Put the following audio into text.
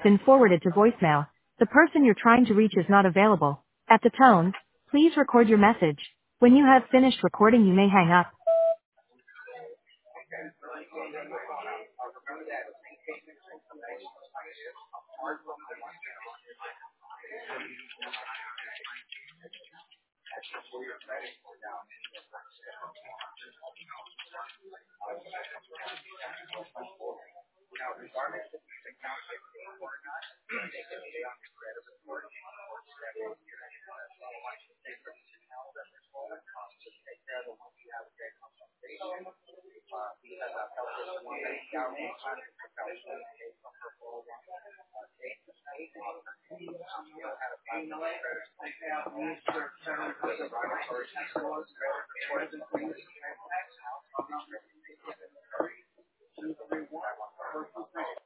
been forwarded to voicemail. The person you're trying to reach is not available. At the tone, please record your message. When you have finished recording, you may hang up.